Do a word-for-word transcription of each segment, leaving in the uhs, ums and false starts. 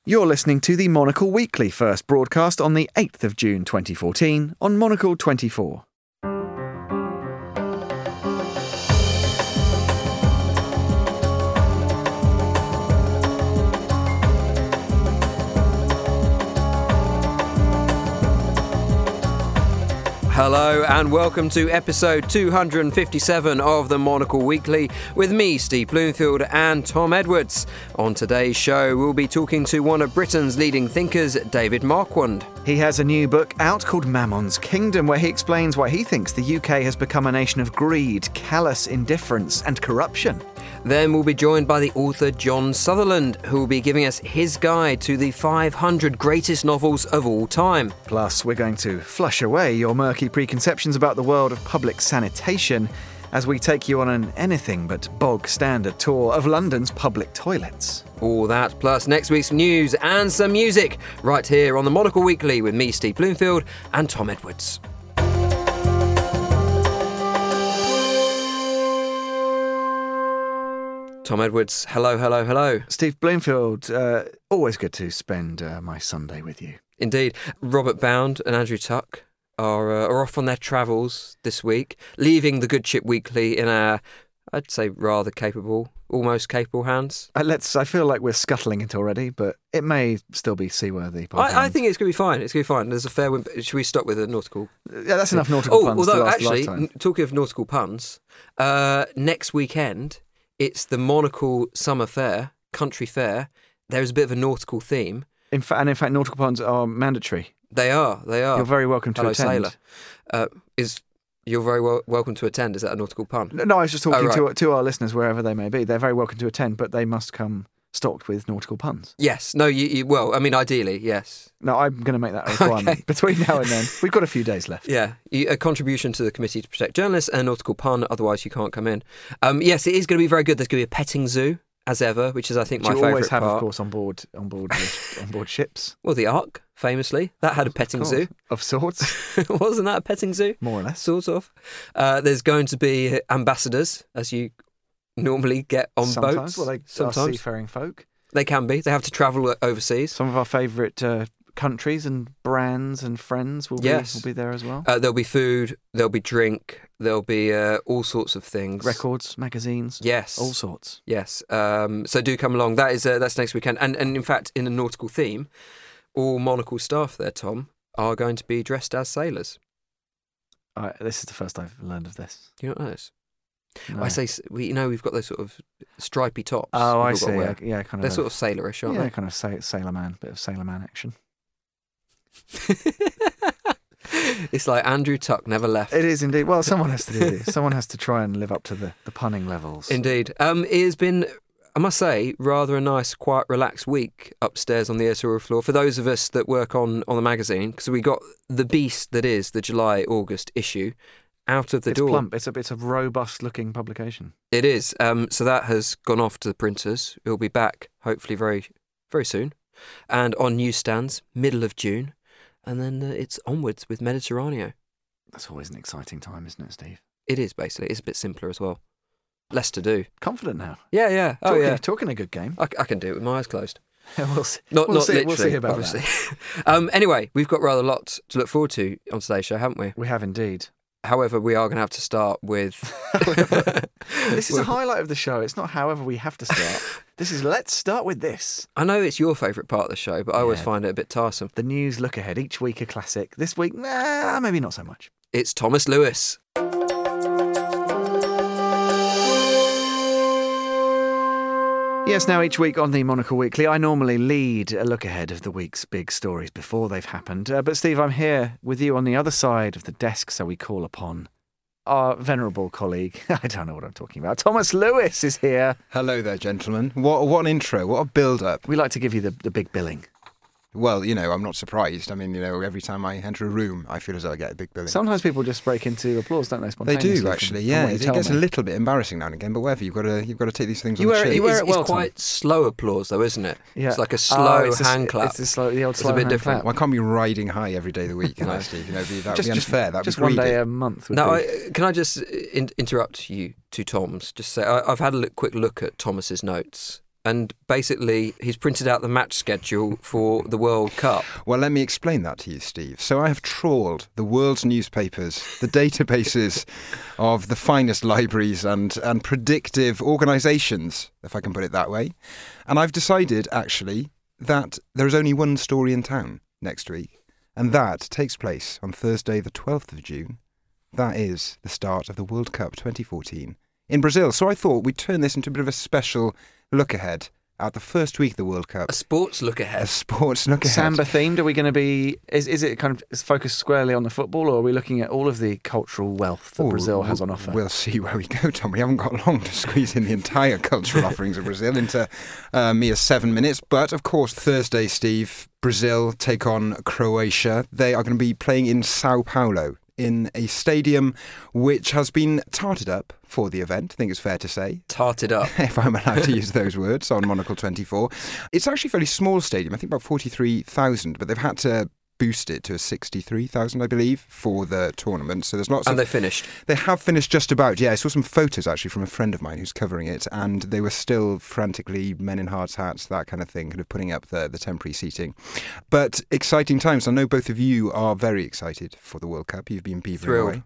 You're listening to the Monocle Weekly, first broadcast on the eighth of June twenty fourteen on Monocle twenty-four. Hello and welcome to episode two hundred fifty-seven of the Monocle Weekly with me, Steve Bloomfield, and Tom Edwards. On today's show, we'll be talking to one of Britain's leading thinkers, David Marquand. He has a new book out called Mammon's Kingdom, where he explains why he thinks the U K has become a nation of greed, callous indifference and corruption. Then we'll be joined by the author John Sutherland, who will be giving us his guide to the five hundred greatest novels of all time. Plus, we're going to flush away your murky preconceptions about the world of public sanitation as we take you on an anything but bog-standard tour of London's public toilets. All that, plus next week's news and some music, right here on the Monocle Weekly with me, Steve Bloomfield, and Tom Edwards. Tom Edwards, hello, hello, hello. Steve Bloomfield, uh, always good to spend uh, my Sunday with you. Indeed. Robert Bound and Andrew Tuck are, uh, are off on their travels this week, leaving the Good Ship Weekly in our, I'd say, rather capable, almost capable hands. Uh, let's. I feel like we're scuttling it already, but it may still be seaworthy. I, I think it's going to be fine. It's going to be fine. There's a fair wind. Should we stop with a nautical? Yeah, that's enough nautical oh, puns although, to last actually, a lifetime. Talking of nautical puns, uh, next weekend, it's the Monocle Summer Fair, Country Fair. There's a bit of a nautical theme. In fact, and in fact, nautical puns are mandatory. They are, they are. You're very welcome to Hello, attend. Sailor. Uh, is You're very wel- welcome to attend. Is that a nautical pun? No, no I was just talking oh, right. to to our listeners, wherever they may be. They're very welcome to attend, but they must come stocked with nautical puns. Yes. No, you, you well, I mean, ideally, yes. No, I'm going to make that a requirement. Okay. Between now and then. We've got a few days left. Yeah, you, a contribution to the Committee to Protect Journalists and a nautical pun, otherwise you can't come in. Um, yes, it is going to be very good. There's going to be a petting zoo, as ever, which is, I think, Which my you favourite always have, part. of course, on board on board on board ships. Well, the Ark, famously, that had a petting Of zoo. Of sorts. Wasn't that a petting zoo? More or less. Sort of. Uh, there's going to be ambassadors, as you normally get on Sometimes. boats. Well, they Sometimes. are seafaring folk. They can be. They have to travel overseas. Some of our favourite uh, countries and brands and friends will, Yes. be, will be there as well. Uh, there'll be food, there'll be drink, there'll be uh, all sorts of things. Records, magazines, Yes. all sorts. Yes. Um, so do come along. That is uh, that's next weekend. And, and in fact, in a nautical theme, all Monocle staff there, Tom, are going to be dressed as sailors. Uh, this is the first I've learned of this. Do you not know this? No. I say, s- we, you know, we've got those sort of stripy tops. Oh, we've I all see. got to wear. Yeah, yeah, kind of. They're a- sort of sailorish, aren't yeah, they? kind of sa- Sailor Man, bit of Sailor Man action. It's like Andrew Tuck never left. It is indeed. Well, someone has to do this. Someone has to try and live up to the, the punning levels. Indeed. Um, it has been, I must say, rather a nice, quiet, relaxed week upstairs on the editorial floor for those of us that work on, on the magazine, because we got the beast that is the July-August issue out of the it's door. plump. It's a it's a robust looking publication. It is. Um, so that has gone off to the printers. It will be back hopefully very, very soon, and on newsstands middle of June, and then uh, it's onwards with Mediterraneo. That's always an exciting time, isn't it, Steve? It is basically. It's a bit simpler as well. Less to do. Confident now. Yeah, yeah. Oh talking, yeah. Talking a good game. I, I can do it with my eyes closed. we'll see. Not we'll not see, literally. We'll see about obviously. that. um, anyway, we've got rather a lot to look forward to on today's show, haven't we? We have indeed. However, we are going to have to start with. This is a highlight of the show. It's not however we have to start. This is let's start with this. I know it's your favourite part of the show, but I always Yeah. find it a bit tiresome. The news look ahead. Each week a classic. This week, nah, maybe not so much. It's Thomas Lewis. Yes, now each week on the Monocle Weekly, I normally lead a look ahead of the week's big stories before they've happened. Uh, but Steve, I'm here with you on the other side of the desk, so we call upon our venerable colleague. I don't know what I'm talking about. Thomas Lewis is here. Hello there, gentlemen. What what an intro. What a build-up. We like to give you the, the big billing. Well, you know, I'm not surprised. I mean, you know, every time I enter a room, I feel as though I get a big billing. Sometimes people just break into applause, don't they? They Spontaneously do, actually, from, yeah. From what you It tell gets me. a little bit embarrassing now and again, but whatever, you've got to, you've got to take these things You on wear the it- chin. you wear it's, it well, it's quite Tom. slow applause, though, isn't it? Yeah. It's like a Oh, slow it's a- hand clap. It's the, slow, the old It's a slow bit hand different. clap. Well, I can't be riding high every day of the week, can I, No. Steve? You know, be, that would Just, be just, unfair. That would just be one greedy. day a month would Now, be. I, can I just in, interrupt you two Toms? Just say I, I've had a look, quick look at Thomas's notes and basically he's printed out the match schedule for the World Cup. Well, let me explain that to you, Steve. So I have trawled the world's newspapers, the databases of the finest libraries and, and predictive organisations, if I can put it that way. And I've decided, actually, that there is only one story in town next week, and that takes place on Thursday, the twelfth of June. That is the start of the World Cup twenty fourteen in Brazil. So I thought we'd turn this into a bit of a special look ahead at the first week of the World Cup. A sports look ahead. A sports look ahead. Samba themed? Are we going to be... Is, is it kind of focused squarely on the football, or are we looking at all of the cultural wealth that Oh, Brazil has on offer? We'll see where we go, Tom. We haven't got long to squeeze in the entire cultural offerings of Brazil into uh, mere seven minutes. But, of course, Thursday, Steve, Brazil take on Croatia. They are going to be playing in Sao Paulo, in a stadium which has been tarted up for the event, I think it's fair to say. Tarted up. If I'm allowed to use those words on Monocle twenty-four. It's actually a fairly small stadium, I think about forty-three thousand, but they've had to boost it to sixty-three thousand, I believe, for the tournament. So there's lots and of... they finished? They have finished just about, yeah. I saw some photos, actually, from a friend of mine who's covering it, and they were still frantically, men in hard hats, that kind of thing, kind of putting up the, the temporary seating. But exciting times. I know both of you are very excited for the World Cup. You've been beavering Thrilled. away.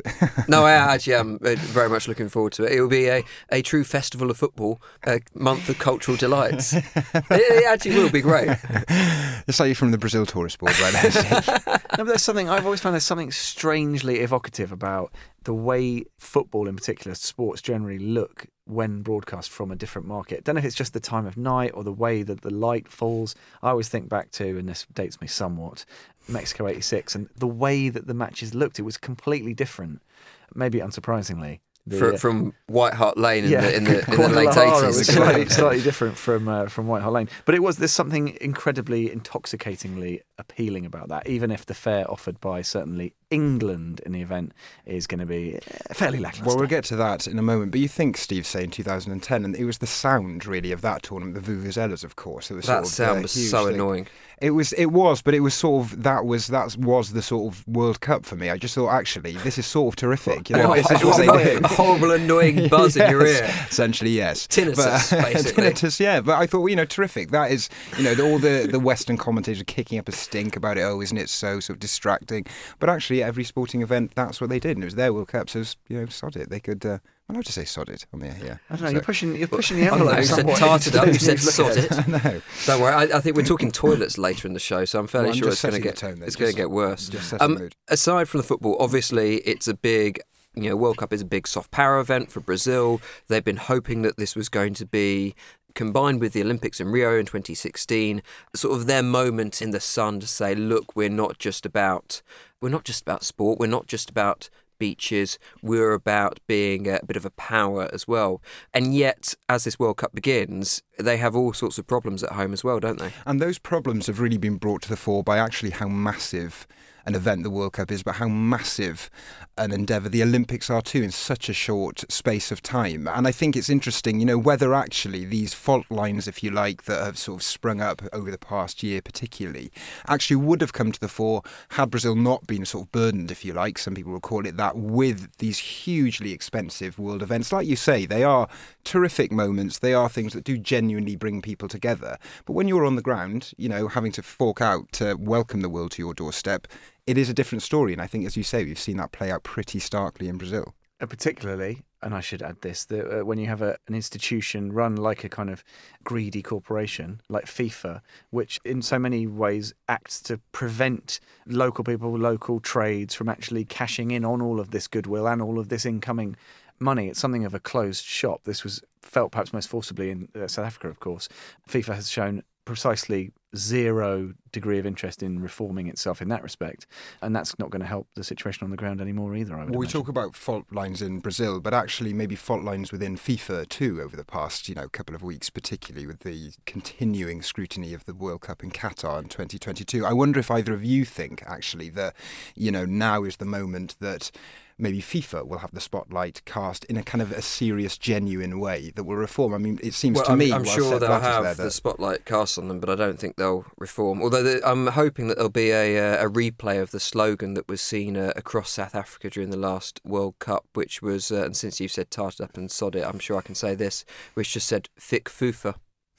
No, I actually am very much looking forward to it. It will be a, a true festival of football, a month of cultural delights. It, it actually will be great. It's like you're from the Brazil tourist board right now, Steve. No, but there's something, I've always found there's something strangely evocative about the way football in particular, sports generally look when broadcast from a different market. I don't know if it's just the time of night or the way that the light falls. I always think back to, and this dates me somewhat, Mexico eighty-six, and the way that the matches looked, it was completely different, maybe unsurprisingly. The, For, uh, from White Hart Lane in yeah, the, in the, in the late Guadalajara was eighties. slightly, slightly different from uh, from White Hart Lane, but it was there's something incredibly intoxicatingly appealing about that. Even if the fare offered by certainly England in the event is going to be fairly lacklustre. Well, we'll get to that in a moment. But you think, Steve, say in two thousand ten, and it was the sound really of that tournament, the vuvuzelas, of course. It was That sort of, sound uh, was huge so thing. annoying. It was, it was, but it was sort of that was that was the sort of World Cup for me. I just thought, actually, this is sort of terrific. You know, What, this is a, what they horrible, do. a horrible, annoying buzz in your Yes, ear. Essentially, yes. Tinnitus, But, basically. tinnitus, yeah. But I thought, you know, terrific. That is, you know, the, all the, the Western commentators are kicking up a stink about it. Oh, isn't it so sort of distracting? But actually, every sporting event, that's what they did, and it was their World Cup. So, it was, you know, sod it. They could. Uh, I'm allowed to say sod it on the air here. I don't know. So- You're pushing. You're pushing the I don't know, envelope. you said somewhat tarted up, you into said today's sod look it. ahead. No. Don't worry, I, I think we're talking toilets later in the show, so I'm fairly Well, I'm sure just it's going to setting the get tone then. it's going to Just- get worse. just setting the Um, mood. aside from the football, obviously it's a big, you know, World Cup is a big soft power event for Brazil. They've been hoping that this was going to be, combined with the Olympics in Rio in twenty sixteen, sort of their moment in the sun to say, look, we're not just about we're not just about sport, we're not just about beaches, we're about being a bit of a power as well. And yet, as this World Cup begins, they have all sorts of problems at home as well, don't they? And those problems have really been brought to the fore by actually how massive an event the World Cup is, but how massive an endeavour the Olympics are too in such a short space of time. And I think it's interesting, you know, whether actually these fault lines, if you like, that have sort of sprung up over the past year particularly, actually would have come to the fore had Brazil not been sort of burdened, if you like, some people will call it that, with these hugely expensive world events. Like you say, they are terrific moments. They are things that do genuinely bring people together. But when you're on the ground, you know, having to fork out to welcome the world to your doorstep, it is a different story. And I think, as you say, we've seen that play out pretty starkly in Brazil. Uh, particularly, and I should add this, that uh, when you have a, an institution run like a kind of greedy corporation like FIFA, which in so many ways acts to prevent local people, local trades from actually cashing in on all of this goodwill and all of this incoming money. It's something of a closed shop. This was felt perhaps most forcibly in uh, South Africa, of course. FIFA has shown precisely zero degree of interest in reforming itself in that respect, and that's not going to help the situation on the ground anymore either, I would Well, we imagine. talk about fault lines in Brazil, but actually maybe fault lines within FIFA too over the past, you know, couple of weeks, particularly with the continuing scrutiny of the World Cup in Qatar in twenty twenty-two. I wonder if either of you think actually that, you know, now is the moment that maybe FIFA will have the spotlight cast in a kind of a serious, genuine way that will reform. I mean, it seems Well, to I'm, me... I'm while sure Sepp they'll Blatter's have there, the that- spotlight cast on them, but I don't think they'll reform. Although the, I'm hoping that there'll be a, a replay of the slogan that was seen uh, across South Africa during the last World Cup, which was, uh, and since you've said tarted up and sod it, I'm sure I can say this, which just said, Fick Fufa.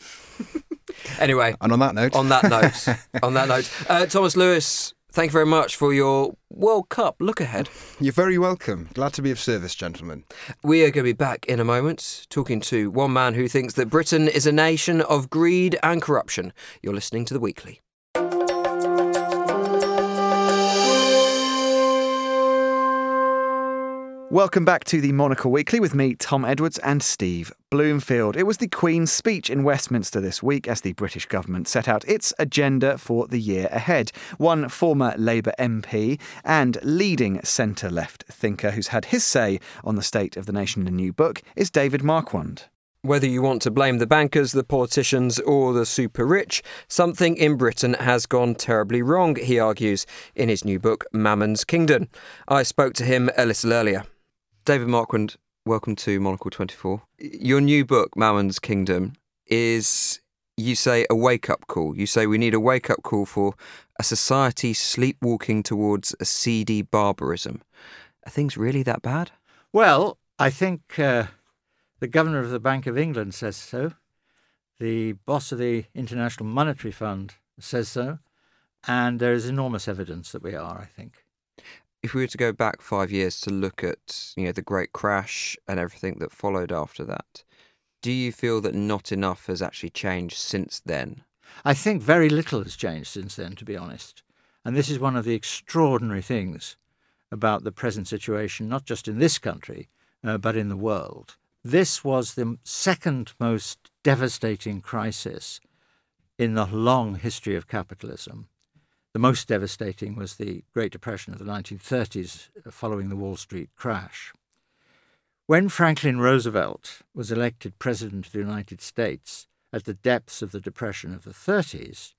Anyway. And on that note. On that note. on that note. Uh, Thomas Lewis, thank you very much for your World Cup look ahead. You're very welcome. Glad to be of service, gentlemen. We are going to be back in a moment talking to one man who thinks that Britain is a nation of greed and corruption. You're listening to The Weekly. Welcome back to the Monocle Weekly with me, Tom Edwards, and Steve Bloomfield. It was the Queen's speech in Westminster this week as the British government set out its agenda for the year ahead. One former Labour M P and leading centre-left thinker who's had his say on the state of the nation in a new book is David Marquand. Whether you want to blame the bankers, the politicians or the super rich, something in Britain has gone terribly wrong, he argues in his new book, Mammon's Kingdom. I spoke to him a little earlier. David Marquand, welcome to Monocle twenty-four. Your new book, Mammon's Kingdom, is, you say, a wake-up call. You say we need a wake-up call for a society sleepwalking towards a seedy barbarism. Are things really that bad? Well, I think uh, the Governor of the Bank of England says so. The boss of the International Monetary Fund says so. And there is enormous evidence that we are, I think. If we were to go back five years to look at, you know, the Great Crash and everything that followed after that, do you feel that not enough has actually changed since then? I think very little has changed since then, to be honest. And this is one of the extraordinary things about the present situation, not just in this country, uh, but in the world. This was the second most devastating crisis in the long history of capitalism. The most devastating was the Great Depression of the nineteen thirties following the Wall Street crash. When Franklin Roosevelt was elected President of the United States at the depths of the Depression of the thirties,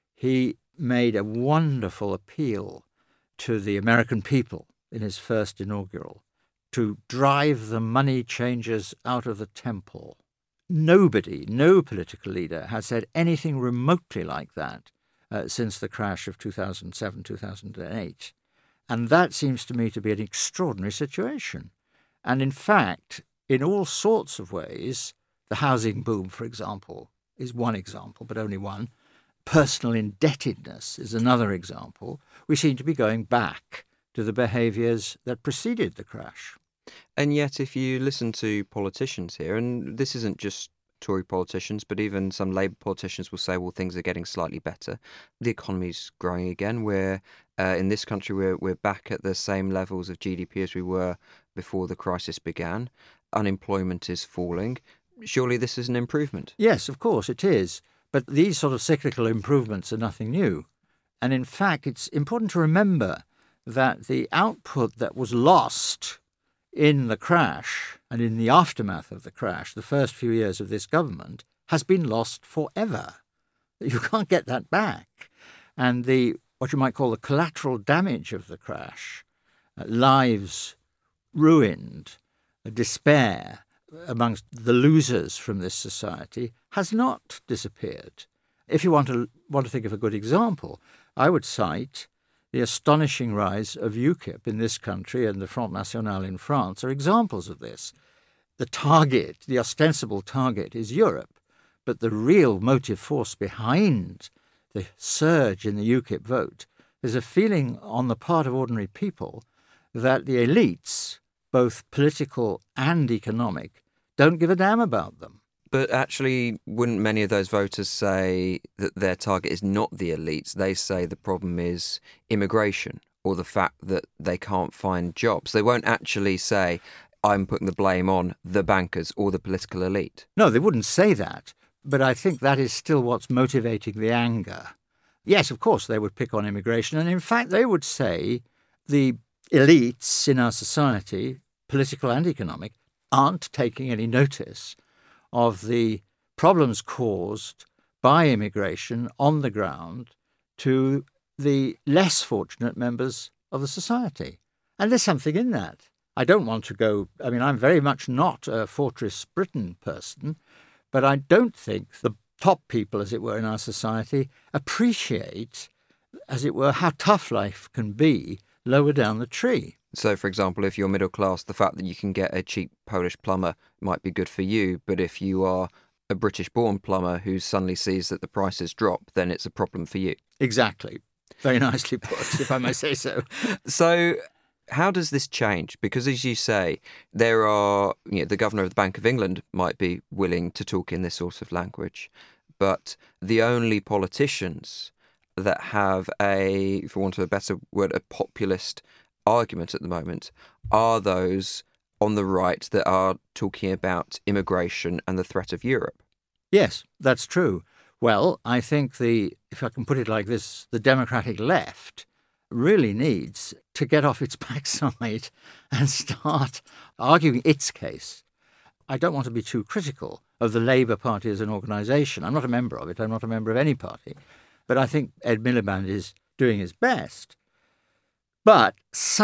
he made a wonderful appeal to the American people in his first inaugural to drive the money changers out of the temple. Nobody, no political leader has said anything remotely like that Uh, since the crash of two thousand seven, two thousand eight. And that seems to me to be an extraordinary situation. And in fact, in all sorts of ways, the housing boom, for example, is one example, but only one. Personal indebtedness is another example. We seem to be going back to the behaviours that preceded the crash. And yet, if you listen to politicians here, and this isn't just Tory politicians, but even some Labour politicians will say, well, things are getting slightly better. The economy's growing again. We're, uh, in this country, we're, we're back at the same levels of G D P as we were before the crisis began. Unemployment is falling. Surely this is an improvement? Yes, of course it is. But these sort of cyclical improvements are nothing new. And in fact, it's important to remember that the output that was lost in the crash and in the aftermath of the crash, the first few years of this government, has been lost forever. You can't get that back. And the what you might call the collateral damage of the crash, uh, lives ruined, uh, despair amongst the losers from this society, has not disappeared. If you want to want to think of a good example, I would cite the astonishing rise of UKIP in this country and the Front National in France are examples of this. The target, the ostensible target, is Europe, but the real motive force behind the surge in the UKIP vote is a feeling on the part of ordinary people that the elites, both political and economic, don't give a damn about them. But actually, wouldn't many of those voters say that their target is not the elites? They say the problem is immigration or the fact that they can't find jobs. They won't actually say, I'm putting the blame on the bankers or the political elite. No, they wouldn't say that. But I think that is still what's motivating the anger. Yes, of course, they would pick on immigration. And in fact, they would say the elites in our society, political and economic, aren't taking any notice of the problems caused by immigration on the ground to the less fortunate members of the society. And there's something in that. I don't want to go, I mean, I'm very much not a Fortress Britain person, but I don't think the top people, as it were, in our society appreciate, as it were, how tough life can be lower down the tree. So, for example, if you're middle class, the fact that you can get a cheap Polish plumber might be good for you, but if you are a British-born plumber who suddenly sees that the prices drop, then it's a problem for you. Exactly. Very nicely put, if I may say so. So how does this change? Because as you say, there are, you know, the Governor of the Bank of England might be willing to talk in this sort of language, but the only politicians that have a, for want of a better word, a populist argument at the moment are those on the right that are talking about immigration and the threat of Europe. Yes, that's true. Well, I think the, if I can put it like this, the democratic left really needs to get off its backside and start arguing its case. I don't want to be too critical of the Labour Party as an organisation. I'm not a member of it. I'm not a member of any party. But I think Ed Miliband is doing his best. But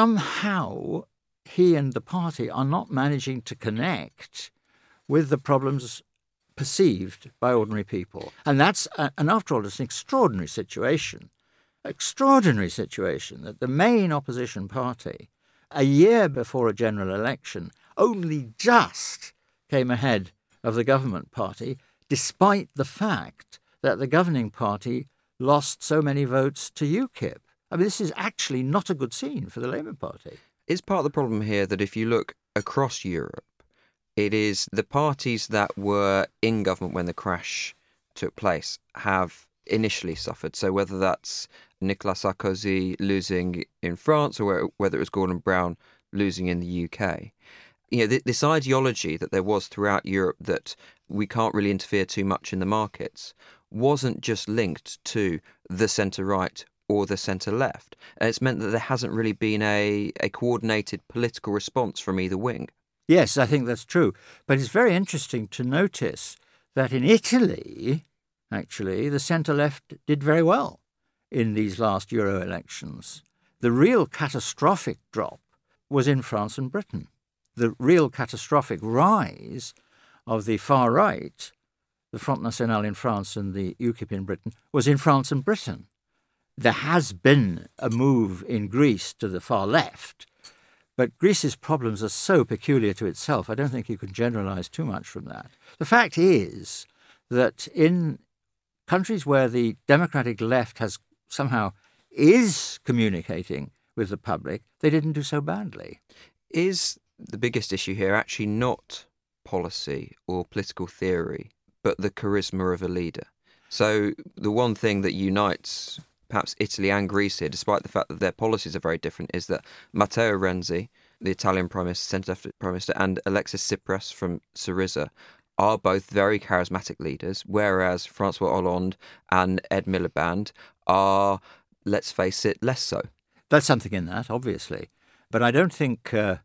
somehow he and the party are not managing to connect with the problems perceived by ordinary people. And that's, and after all, it's an extraordinary situation, extraordinary situation that the main opposition party, a year before a general election, only just came ahead of the government party, despite the fact that the governing party lost so many votes to UKIP. I mean, this is actually not a good scene for the Labour Party. Is part of the problem here that if you look across Europe, it is the parties that were in government when the crash took place have initially suffered. So whether that's Nicolas Sarkozy losing in France or whether it was Gordon Brown losing in the U K, you know, th- this ideology that there was throughout Europe that we can't really interfere too much in the markets wasn't just linked to the centre-right or the centre-left. And it's meant that there hasn't really been a, a coordinated political response from either wing. Yes, I think that's true. But it's very interesting to notice that in Italy, actually, the centre-left did very well in these last Euro elections. The real catastrophic drop was in France and Britain. The real catastrophic rise of the far right, the Front National in France and the UKIP in Britain, was in France and Britain. There has been a move in Greece to the far left, but Greece's problems are so peculiar to itself, I don't think you can generalise too much from that. The fact is that in countries where the democratic left has somehow is communicating with the public, they didn't do so badly. Is the biggest issue here actually not policy or political theory, but the charisma of a leader? So the one thing that unites perhaps Italy and Greece here, despite the fact that their policies are very different, is that Matteo Renzi, the Italian Prime Minister, centre-left Prime Minister, and Alexis Tsipras from Syriza are both very charismatic leaders, whereas François Hollande and Ed Miliband are, let's face it, less so. There's something in that, obviously. But I don't think uh,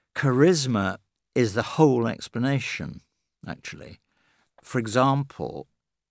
charisma is the whole explanation, actually. For example,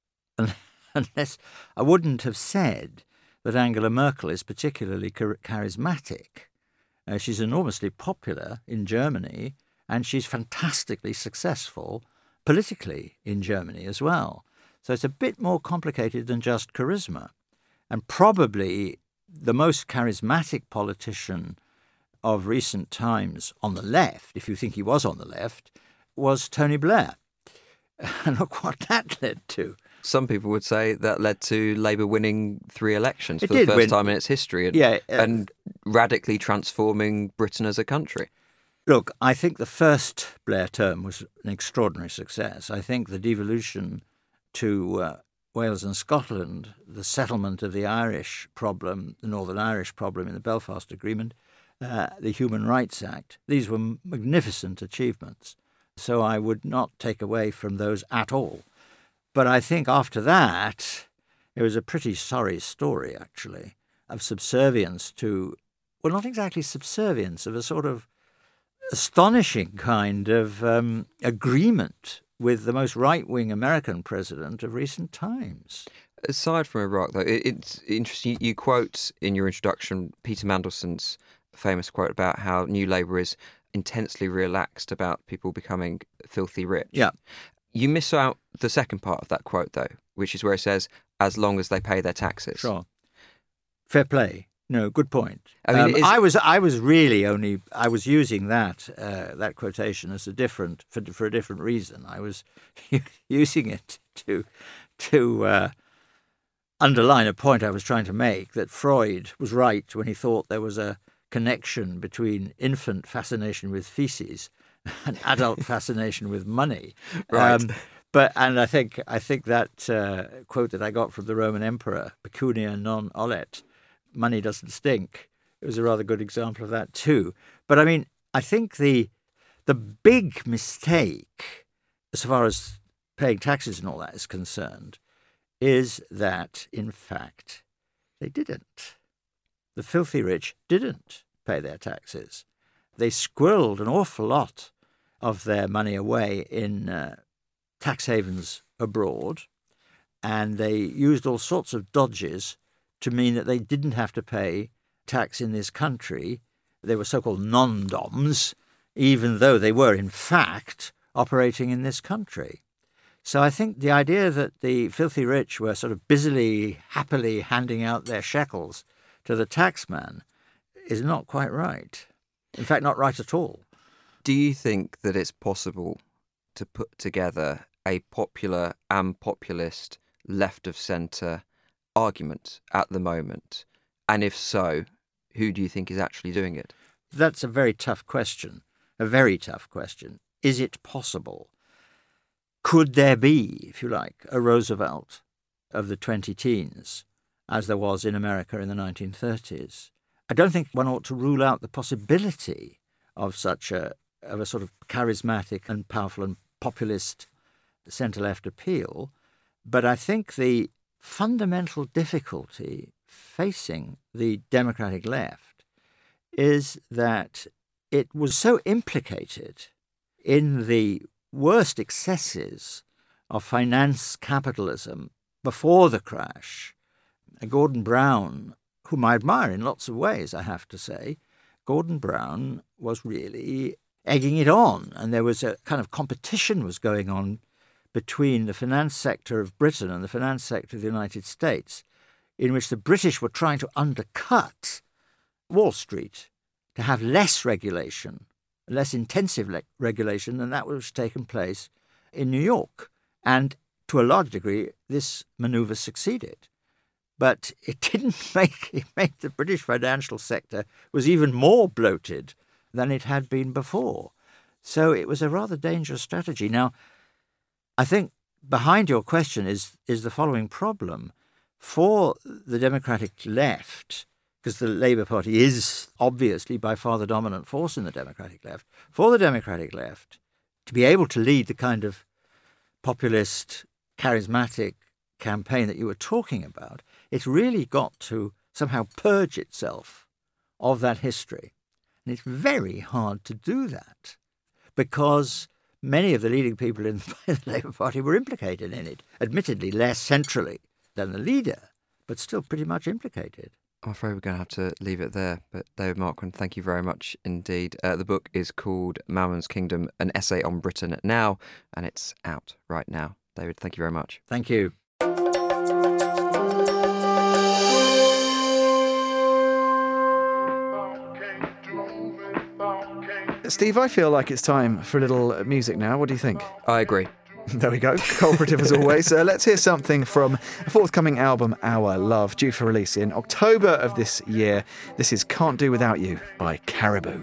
unless I wouldn't have said that Angela Merkel is particularly char- charismatic. Uh, she's enormously popular in Germany, and she's fantastically successful politically in Germany as well. So it's a bit more complicated than just charisma. And probably the most charismatic politician of recent times on the left, if you think he was on the left, was Tony Blair. And look what that led to. Some people would say that led to Labour winning three elections It for the did first win. time in its history and, Yeah, uh, and radically transforming Britain as a country. Look, I think the first Blair term was an extraordinary success. I think the devolution to uh, Wales and Scotland, the settlement of the Irish problem, the Northern Irish problem in the Belfast Agreement, uh, the Human Rights Act, these were magnificent achievements. So I would not take away from those at all. But I think after that, it was a pretty sorry story, actually, of subservience to, well, not exactly subservience, of a sort of astonishing kind of um, agreement with the most right-wing American president of recent times. Aside from Iraq, though, it, it's interesting. You quote in your introduction Peter Mandelson's famous quote about how New Labour is intensely relaxed about people becoming filthy rich. Yeah. You miss out the second part of that quote, though, which is where it says, as long as they pay their taxes. Sure. Fair play. No, good point. I mean, um, is... I was I was really only I was using that uh, that quotation as a different for for a different reason. I was using it to to uh, underline a point I was trying to make, that Freud was right when he thought there was a connection between infant fascination with feces and adult fascination with money. Right. Um, but and I think I think that uh, quote that I got from the Roman emperor, pecunia non olet, money doesn't stink, it was a rather good example of that too. But I mean, I think the the big mistake, as far as paying taxes and all that is concerned, is that, in fact, they didn't. The filthy rich didn't pay their taxes. They squirreled an awful lot of their money away in uh, tax havens abroad, and they used all sorts of dodges to mean that they didn't have to pay tax in this country. They were so-called non-doms, even though they were, in fact, operating in this country. So I think the idea that the filthy rich were sort of busily, happily handing out their shekels to the taxman is not quite right. In fact, not right at all. Do you think that it's possible to put together a popular and populist left of centre argument at the moment? And if so, who do you think is actually doing it? That's a very tough question, a very tough question. Is it possible? Could there be, if you like, a Roosevelt of the twenty-teens, as there was in America in the nineteen thirties? I don't think one ought to rule out the possibility of such a, of a sort of charismatic and powerful and populist centre-left appeal, but I think the fundamental difficulty facing the Democratic left is that it was so implicated in the worst excesses of finance capitalism before the crash. Gordon Brown, whom I admire in lots of ways, I have to say, Gordon Brown was really egging it on, and there was a kind of competition was going on between the finance sector of Britain and the finance sector of the United States, in which the British were trying to undercut Wall Street to have less regulation, less intensive le- regulation than that which was taken place in New York. And to a large degree, this manoeuvre succeeded. But it didn't make, it made the British financial sector was even more bloated than it had been before. So it was a rather dangerous strategy. Now, I think behind your question is is the following problem. For the Democratic left, because the Labour Party is obviously by far the dominant force in the Democratic left, for the Democratic left to be able to lead the kind of populist, charismatic campaign that you were talking about, it's really got to somehow purge itself of that history. And it's very hard to do that because many of the leading people in the Labour Party were implicated in it, admittedly less centrally than the leader, but still pretty much implicated. I'm afraid we're going to have to leave it there. But David Marquand, thank you very much indeed. Uh, the book is called Mammons Kingdom, an essay on Britain now, and it's out right now. David, thank you very much. Thank you. Steve, I feel like it's time for a little music now. What do you think? I agree. There we go. Cooperative as always. Uh, let's hear something from a forthcoming album, Our Love, due for release in October of this year. This is Can't Do Without You by Caribou.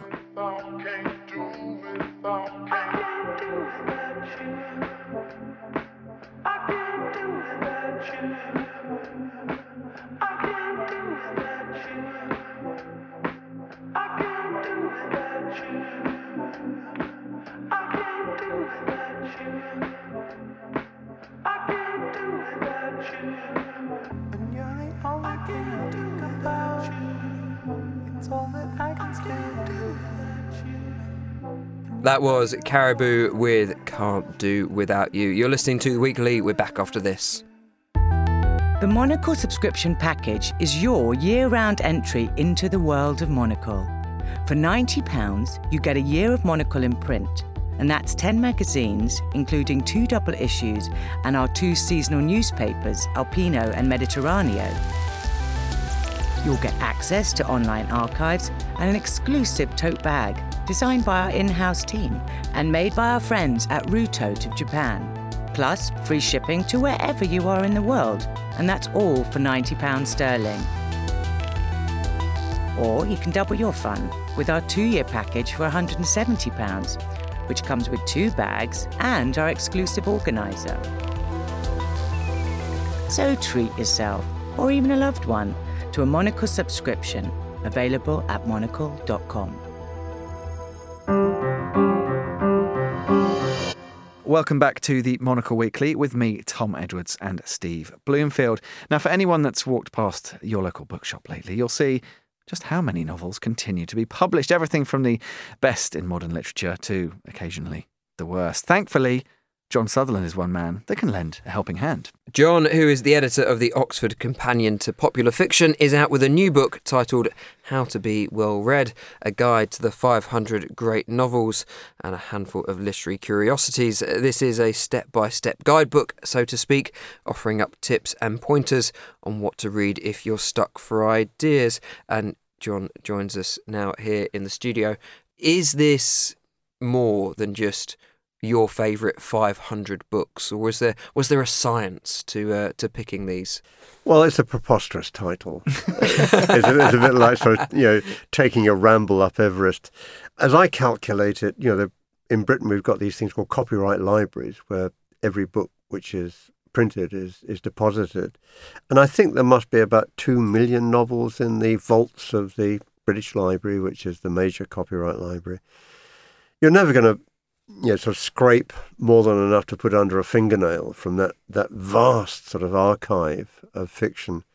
That was Caribou with Can't Do Without You. You're listening to The Weekly. We're back after this. The Monocle subscription package is your year-round entry into the world of Monocle. For ninety pounds, you get a year of Monocle in print, and that's ten magazines, including two double issues and our two seasonal newspapers, Alpino and Mediterraneo. You'll get access to online archives and an exclusive tote bag designed by our in-house team and made by our friends at Rutote of Japan. Plus, free shipping to wherever you are in the world, and that's all for ninety pounds sterling. Or you can double your fun with our two-year package for one hundred seventy pounds, which comes with two bags and our exclusive organiser. So treat yourself, or even a loved one, to a Monocle subscription, available at monocle dot com. Welcome back to the Monocle Weekly with me, Tom Edwards, and Steve Bloomfield. Now, for anyone that's walked past your local bookshop lately, you'll see just how many novels continue to be published. Everything from the best in modern literature to, occasionally, the worst. Thankfully, John Sutherland is one man that can lend a helping hand. John, who is the editor of the Oxford Companion to Popular Fiction, is out with a new book titled How to Be Well Read, a guide to the five hundred great novels and a handful of literary curiosities. This is a step-by-step guidebook, so to speak, offering up tips and pointers on what to read if you're stuck for ideas. And John joins us now here in the studio. Is this more than just your favourite five hundred books, or was there was there a science to uh, to picking these? Well, it's a preposterous title. it's, a, it's a bit like sort of, you know, taking a ramble up Everest. As I calculate it, you know, the, in Britain we've got these things called copyright libraries, where every book which is printed is is deposited, and I think there must be about two million novels in the vaults of the British Library, which is the major copyright library. You're never going to you know, sort of scrape more than enough to put under a fingernail from that, that vast sort of archive of fiction.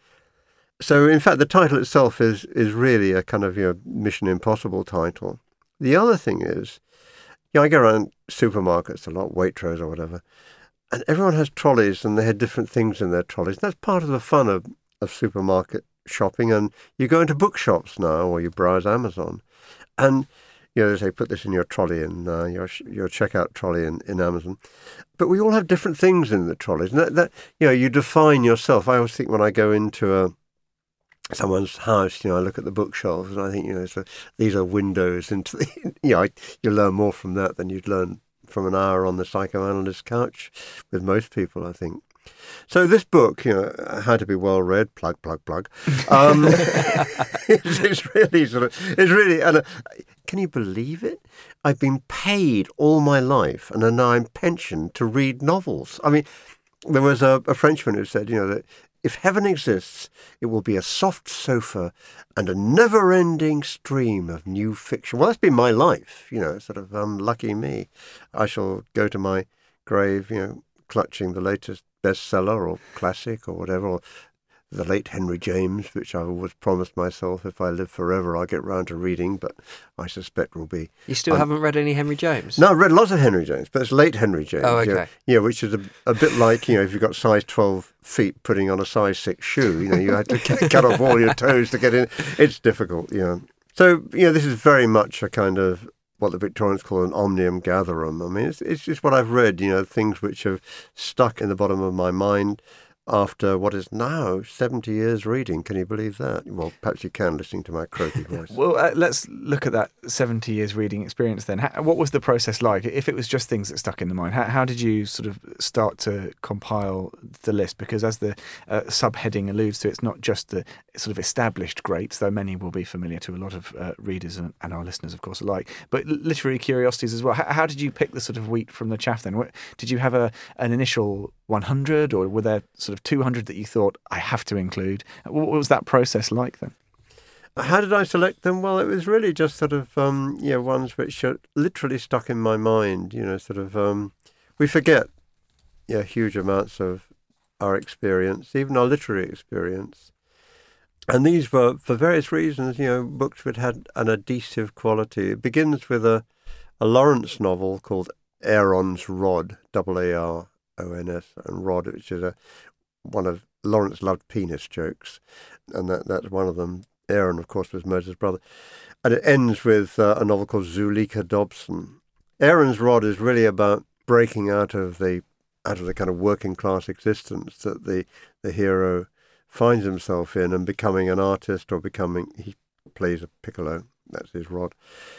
So, in fact, the title itself is is really a kind of, you know, Mission Impossible title. The other thing is, you know, I go around supermarkets a lot, Waitrose or whatever, and everyone has trolleys and they had different things in their trolleys. That's part of the fun of, of supermarket shopping. And you go into bookshops now, or you browse Amazon, and you know, they say, put this in your trolley, in uh, your your checkout trolley in, in Amazon. But we all have different things in the trolleys. And that, that, you know, you define yourself. I always think when I go into a, someone's house, you know, I look at the bookshelves and I think, you know, so these are windows into the, you know, I, you learn more from that than you'd learn from an hour on the psychoanalyst couch with most people, I think. So this book, you know, How to Be Well Read, plug, plug, plug, um, it's, it's really sort of, it's really, and uh, can you believe it? I've been paid all my life and now I'm pensioned to read novels. I mean, there was a, a Frenchman who said, you know, that if heaven exists, it will be a soft sofa and a never-ending stream of new fiction. Well, that's been my life, you know, sort of, um, lucky me. I shall go to my grave, you know, clutching the latest bestseller or classic or whatever, or the late Henry James, which I always promised myself if I live forever I'll get round to reading, but I suspect will be... You still um, haven't read any Henry James? No, I've read lots of Henry James, but it's late Henry James. Oh, okay. Yeah, you know, which is a, a bit like, you know, if you've got size twelve feet putting on a size six shoe, you know, you had to cut off all your toes to get in. It's difficult, you know. So, you know, this is very much a kind of what the Victorians call an omnium gatherum. I mean, it's, it's just what I've read, you know, things which have stuck in the bottom of my mind after what is now seventy years reading. Can you believe that? Well, perhaps you can, listening to my croaky voice. Well, uh, let's look at that seventy years reading experience then. How, what was the process like? If it was just things that stuck in the mind, how, how did you sort of start to compile the list? Because as the uh, subheading alludes to, it's not just the sort of established greats, though many will be familiar to a lot of uh, readers and, and our listeners, of course, alike, but literary curiosities as well. How, how did you pick the sort of wheat from the chaff then? What, did you have a an initial one hundred, or were there sort of two hundred that you thought, I have to include? What was that process like then? How did I select them? Well, it was really just sort of, um, you know, ones which are literally stuck in my mind, you know, sort of, um, we forget, yeah, huge amounts of our experience, even our literary experience. And these were, for various reasons, you know, books which had an adhesive quality. It begins with a, a Lawrence novel called Aaron's Rod, double A R O N S, and Rod, which is a one of Lawrence loved penis jokes, and that that's one of them. Aaron, of course, was Moses' brother. And it ends with uh, a novel called Zuleika Dobson. Aaron's Rod is really about breaking out of the out of the kind of working class existence that the the hero finds himself in and becoming an artist or becoming, he plays a piccolo, that's his rod.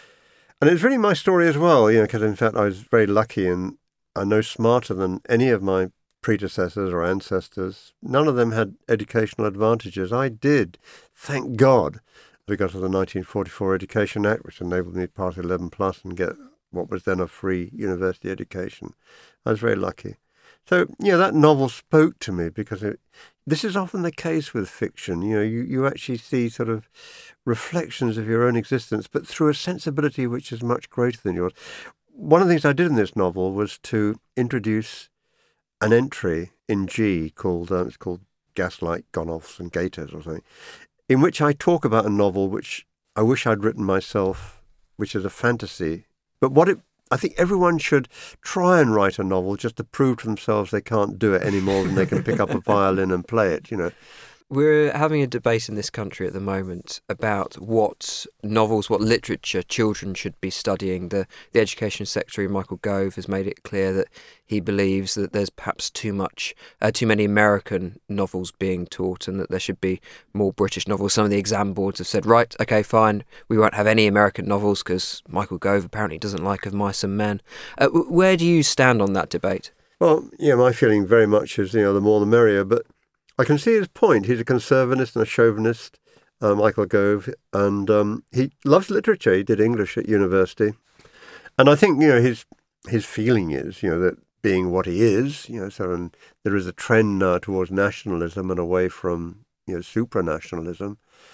And it's really my story as well, you know, because in fact I was very lucky and I'm no smarter than any of my predecessors or ancestors. None of them had educational advantages. I did, thank God, because of the nineteen forty-four Education Act, which enabled me to pass eleven plus and get what was then a free university education. I was very lucky. So, you know, that novel spoke to me because it, this is often the case with fiction. You know, you, you actually see sort of reflections of your own existence, but through a sensibility which is much greater than yours. One of the things I did in this novel was to introduce an entry in G called, uh, it's called Gaslight, Gonoffs and Gators or something, in which I talk about a novel which I wish I'd written myself, which is a fantasy. But what it, I think everyone should try and write a novel just to prove to themselves they can't do it any more than they can pick up a violin and play it, you know. We're having a debate in this country at the moment about what novels, what literature children should be studying. The the Education Secretary, Michael Gove, has made it clear that he believes that there's perhaps too much, uh, too many American novels being taught and that there should be more British novels. Some of the exam boards have said, right, okay, fine, we won't have any American novels because Michael Gove apparently doesn't like Of Mice and Men. Uh, where do you stand on that debate? Well, yeah, my feeling very much is, you know, the more the merrier, but I can see his point. He's a conservativist and a chauvinist, uh, Michael Gove, and um, he loves literature. He did English at university. And I think, you know, his his feeling is, you know, that being what he is, you know, so and there is a trend now towards nationalism and away from, you know, supranationalism.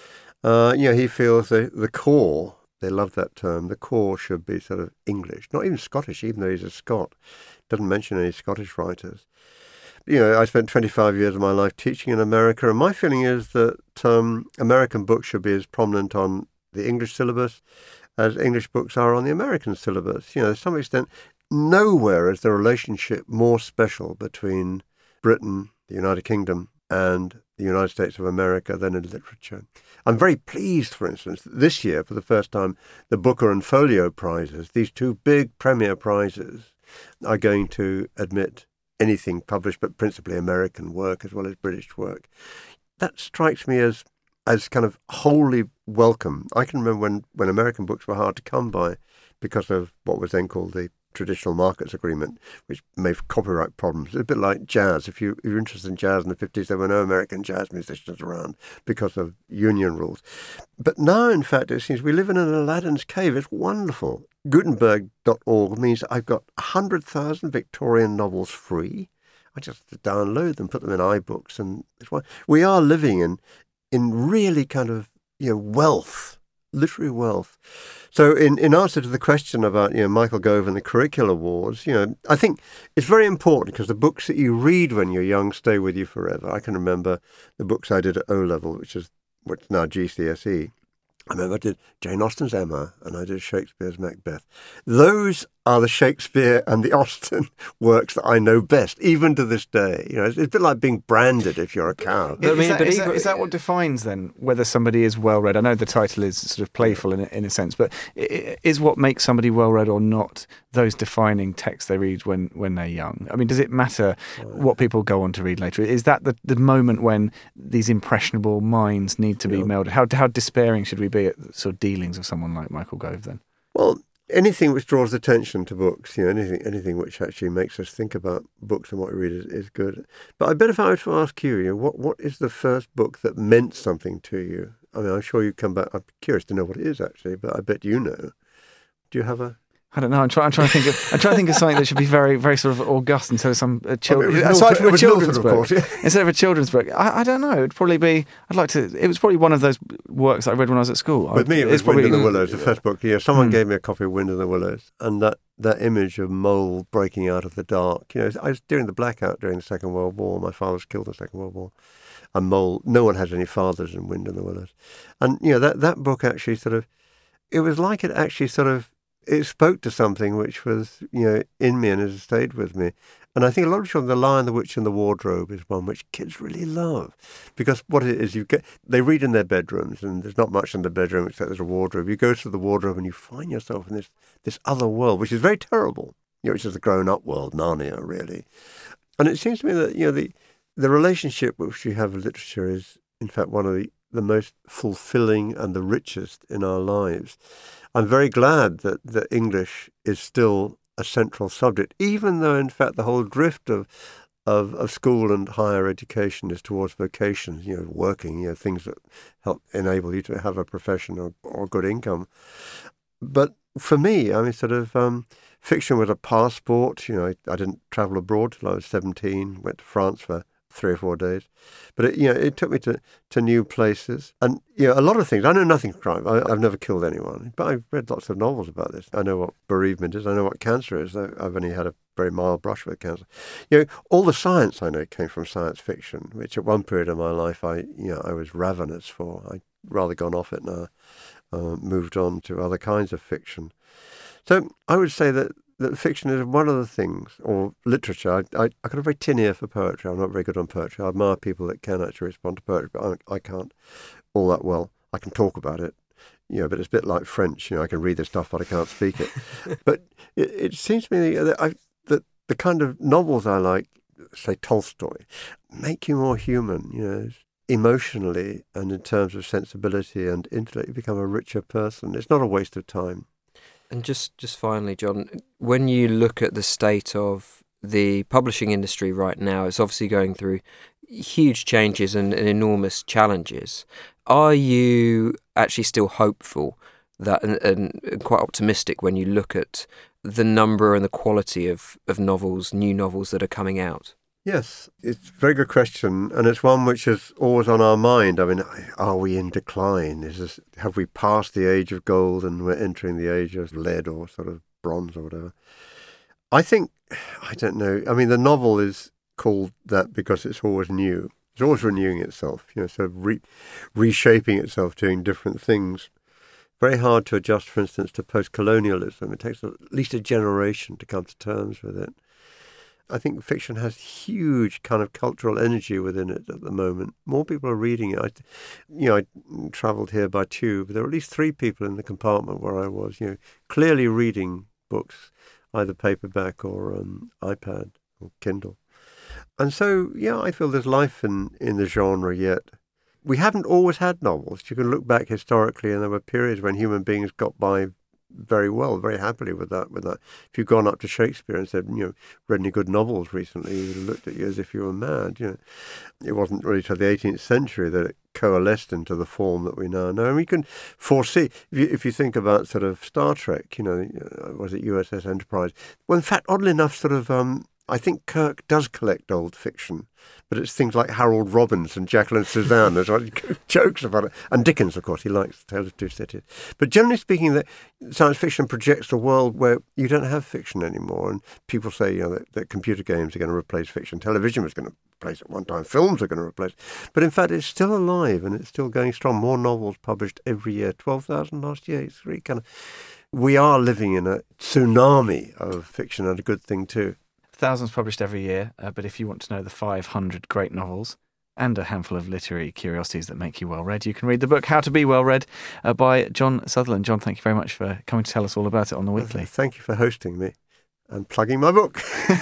Uh, you know, he feels that the core, they love that term, the core should be sort of English, not even Scottish, even though he's a Scot. Doesn't mention any Scottish writers. You know, I spent twenty-five years of my life teaching in America, and my feeling is that um, American books should be as prominent on the English syllabus as English books are on the American syllabus. You know, to some extent, nowhere is the relationship more special between Britain, the United Kingdom, and the United States of America than in literature. I'm very pleased, for instance, that this year, for the first time, the Booker and Folio prizes, these two big premier prizes, are going to admit anything published, but principally American work as well as British work. That strikes me as as kind of wholly welcome. I can remember when, when American books were hard to come by because of what was then called the Traditional Markets Agreement, which made copyright problems. It's a bit like jazz. If, you, if you're interested in jazz in the fifties, there were no American jazz musicians around because of union rules. But now, in fact, it seems we live in an Aladdin's cave. It's wonderful. Gutenberg dot org means I've got one hundred thousand Victorian novels free. I just have to download them, put them in iBooks, and it's one. We are living in in really kind of, you know, wealth, literary wealth. So in, in answer to the question about, you know, Michael Gove and the curricula wars, you know, I think it's very important because the books that you read when you're young stay with you forever. I can remember the books I did at O-level, which is what's now G C S E. I remember I did Jane Austen's Emma and I did Shakespeare's Macbeth. Those are the Shakespeare and the Austen works that I know best, even to this day. You know, it's, it's a bit like being branded if you're a cow. Is, I mean, that, but is, that, is that what defines then whether somebody is well read? I know the title is sort of playful in a, in a sense, but is what makes somebody well read or not those defining texts they read when, when they're young? I mean, does it matter what people go on to read later? Is that the, the moment when these impressionable minds need to be yeah. melded? How how despairing should we be at the sort of dealings of someone like Michael Gove then? Well, anything which draws attention to books, you know, anything anything which actually makes us think about books and what we read is, is good. But I bet if I were to ask you, you know, what what is the first book that meant something to you? I mean, I'm sure you come back. I'm curious to know what it is actually, but I bet you know. Do you have a? I don't know. I'm trying. I'm trying to think. Of, I'm trying to think of something that should be very, very sort of august instead of some uh, children. I mean, aside from a children's book, yeah. instead of a children's book, I, I don't know. It'd probably be. I'd like to. It was probably one of those works that I read when I was at school. With I, me, it was probably, Wind in the Willows, the first book. Yeah, someone mm. gave me a copy of Wind in the Willows, and that, that image of Mole breaking out of the dark. You know, I was during the blackout during the Second World War. My father was killed in the Second World War, and Mole. No one has any fathers in Wind in the Willows, and you know that that book actually sort of. It was like it actually sort of. It spoke to something which was, you know, in me and has stayed with me. And I think a lot of children, The Lion, the Witch and the Wardrobe is one which kids really love. Because what it is, you get they read in their bedrooms and there's not much in the bedroom except there's a wardrobe. You go to the wardrobe and you find yourself in this, this other world, which is very terrible. You know, which is the grown-up world, Narnia, really. And it seems to me that, you know, the the relationship which we have with literature is, in fact, one of the, the most fulfilling and the richest in our lives. I'm very glad that, that English is still a central subject, even though, in fact, the whole drift of Of, of school and higher education is towards vocations, you know, working, you know, things that help enable you to have a profession or, or good income. But for me, I mean, sort of um, fiction was a passport. You know, I, I didn't travel abroad till I was seventeen, went to France for three or four days. But, it, you know, it took me to, to new places. And, you know, a lot of things. I know nothing of crime. I, I've never killed anyone. But I've read lots of novels about this. I know what bereavement is. I know what cancer is. I've only had a very mild brush with cancer. You know, all the science I know came from science fiction, which at one period of my life I, you know, I was ravenous for. I'd rather gone off it now, uh, moved on to other kinds of fiction. So I would say that, that fiction is one of the things, or literature. I, I, I got a very tin ear for poetry. I'm not very good on poetry. I admire people that can actually respond to poetry, but I, I can't all that well. I can talk about it. You know, but it's a bit like French. You know, I can read the stuff, but I can't speak it. But it, it seems to me that I, that the kind of novels I like, say Tolstoy, make you more human. You know, emotionally and in terms of sensibility and intellect, you become a richer person. It's not a waste of time. And just, just finally, John, when you look at the state of the publishing industry right now, it's obviously going through huge changes and, and enormous challenges. Are you actually still hopeful that and, and quite optimistic when you look at the number and the quality of, of novels, new novels that are coming out? Yes, it's a very good question, and it's one which is always on our mind. I mean, are we in decline? Is this, have we passed the age of gold and we're entering the age of lead or sort of bronze or whatever? I think, I don't know, I mean, the novel is called that because it's always new. It's always renewing itself, you know, sort of re- reshaping itself, doing different things. Very hard to adjust, for instance, to post-colonialism. It takes at least a generation to come to terms with it. I think fiction has huge kind of cultural energy within it at the moment. More people are reading it. I, you know, I travelled here by tube. There were at least three people in the compartment where I was, you know, clearly reading books, either paperback or um, iPad or Kindle. And so, yeah, I feel there's life in, in the genre yet. We haven't always had novels. You can look back historically, and there were periods when human beings got by very well, very happily with that. With that, if you'd gone up to Shakespeare and said, you know, read any good novels recently, he would have looked at you as if you were mad. You know, it wasn't really till the eighteenth century that it coalesced into the form that we now know. And we can foresee, if you, if you think about sort of Star Trek, you know, was it U S S Enterprise? Well, in fact, oddly enough, sort of. Um, I think Kirk does collect old fiction, but it's things like Harold Robbins and Jekyll and Suzanne. There's jokes about it. And Dickens, of course, he likes Tales of Two Cities. But generally speaking, that science fiction projects a world where you don't have fiction anymore. And people say, you know, that, that computer games are going to replace fiction. Television was going to replace it one time. Films are going to replace it. But in fact, it's still alive and it's still going strong. More novels published every year. twelve thousand last year. It's really kind of... We are living in a tsunami of fiction, and a good thing too. Thousands published every year, uh, but if you want to know the five hundred great novels and a handful of literary curiosities that make you well-read, you can read the book How to Be Well-Read uh, by John Sutherland. John, thank you very much for coming to tell us all about it on The Weekly. Thank you for hosting me and plugging my book.